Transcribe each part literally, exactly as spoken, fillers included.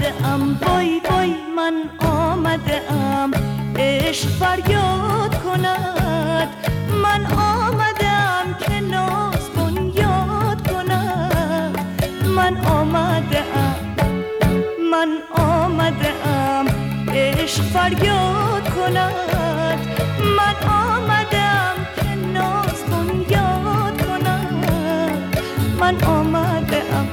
آمده ام وای وای من آمده ام عشق فریاد کند من آمده ام که ناز بنیاد کند من آمده ام من آمده ام عشق فریاد کند من آمده ام که ناز بنیاد کند من آمده ام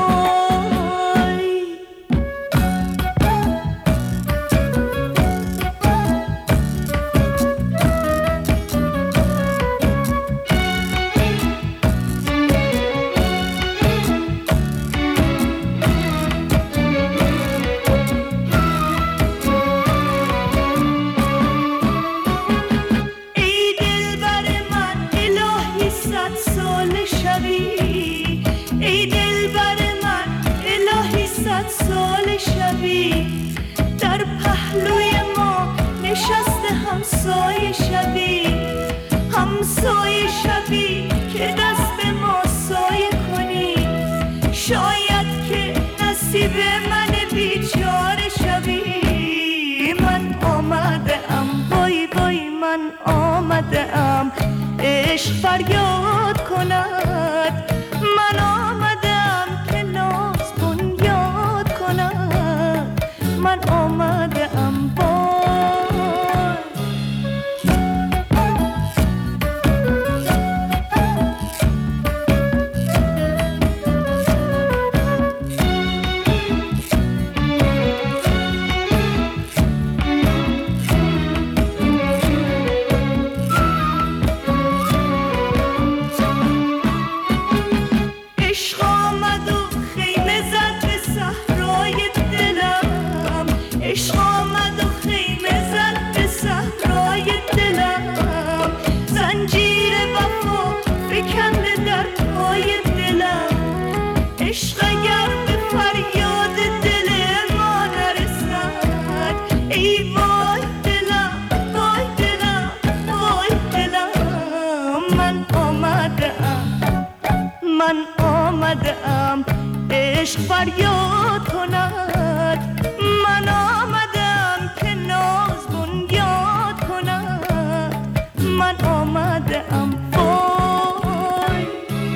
ای دلبر من الهی صد سال شبی در پهلوی ما نشسته همسایه شبی همسایه شبی که دست به ما سایه کنی شاید که نصیب من بیچاره شبی من آمده ام وای وای من آمده ام عشق فریاد کند من آمدم که ناز بنیاد کند من آمدم عشق آمد و خیمه زد به صحرای دلم زنجیر وفا فکنده در پای دلم عشق اگر به فریاد دل ما نرسد ای وای دلم وای دلم وای دلم من آمده ام من آمده ام عشق فریاد کند من آمدم که ناز بنیاد کند من آمده ام وای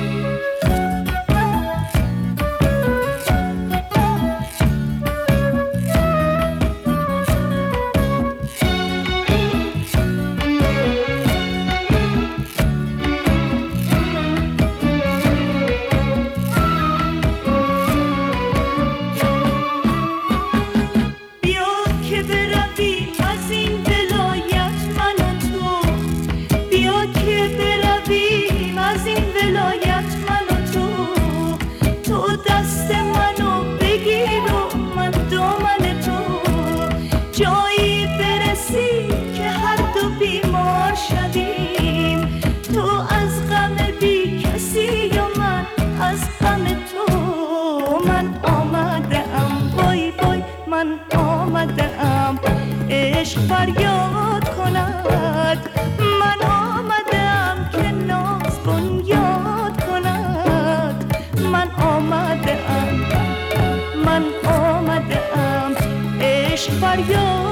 دست منو بگیر و من دامن تو جایی برسی که هر دو بیمار شدیم تو از غم بی کسی و من از غم تو من آمده ام وای وای من آمده ام عشق فریاد کند من آمده ام که ناز بنیاد کند من آمده ام من آمده ام عشق فریاد